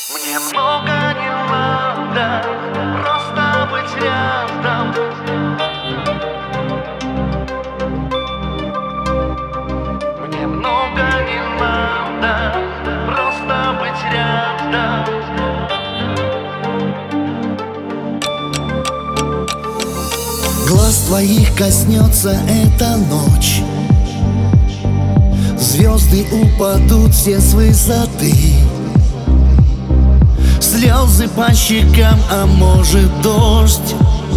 Мне много не надо, просто быть рядом. Мне много не надо, просто быть рядом. Глаз твоих коснется эта ночь, звезды упадут все с высоты, слезы по щекам, а может дождь.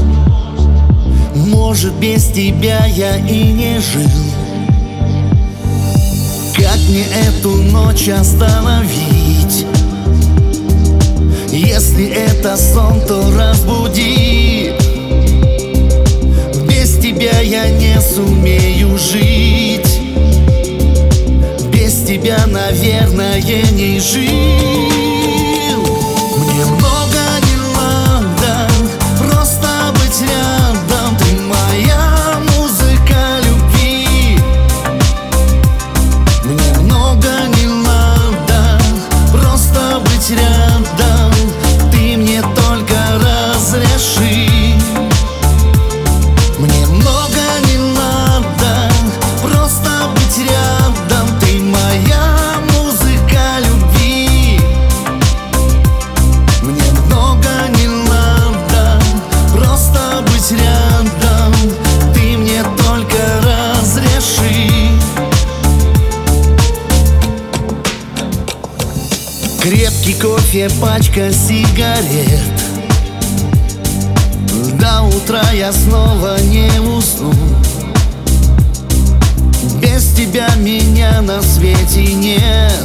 Может, без тебя я и не жил. Как мне эту ночь остановить? Если это сон, то разбуди. Без тебя я не сумею жить. Без тебя, наверное, не жил. Мне много не надо, просто быть рядом. Ты моя музыка любви. Мне много не надо, просто быть рядом. Ты мне только разреши. Мне много не надо, просто быть рядом. Ты моя музыка любви. Мне много не надо, просто быть рядом. Ты мне только разреши. Крепкий кофе, пачка сигарет. До утра я снова не усну. Без тебя меня на свете нет.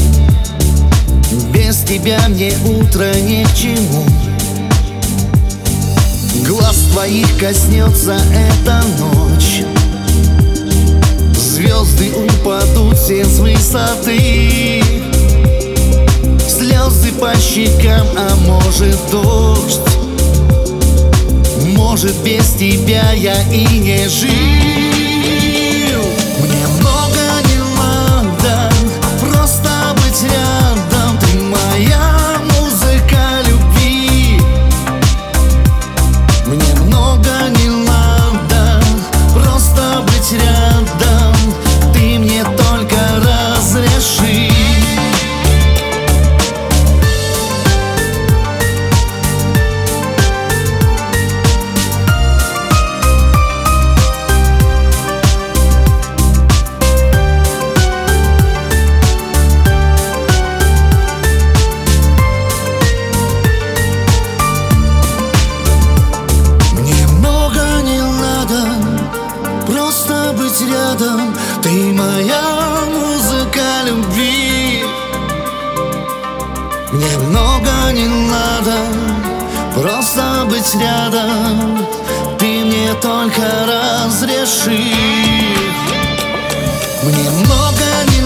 Без тебя мне утро ни к чему. Глаз твоих коснется эта ночь, звезды упадут все с высоты, слезы по щекам, а может дождь. Может, без тебя я и не жил. Мне много не надо, просто быть рядом. Ты моя музыка любви. Мне много не надо, просто быть рядом. Ты мне только разреши. Просто быть рядом, ты моя музыка любви. Мне много не надо, просто быть рядом. Ты мне только разреши. Мне много не